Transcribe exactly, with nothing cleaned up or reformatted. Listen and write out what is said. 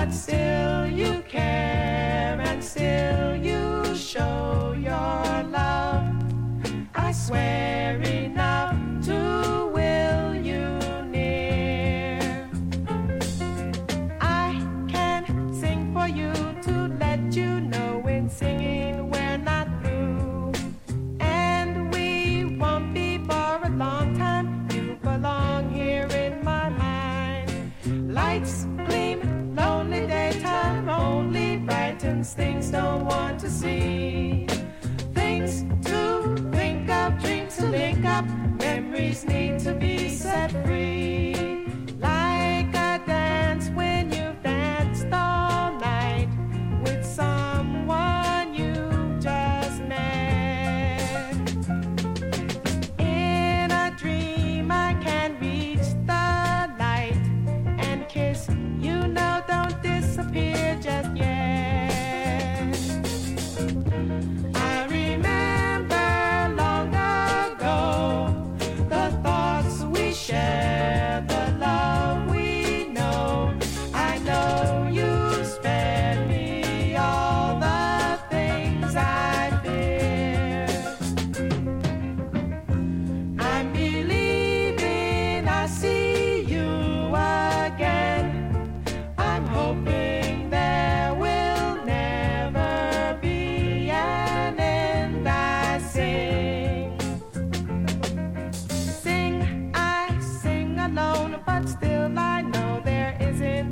but still you care and still you show your love. I swear enough to will you near. I can sing for you to let you know in singing we're not through. And we won't be for a long time. You belong here in my mind. Lights gleam, lonely daytime only brightens things don't want to see.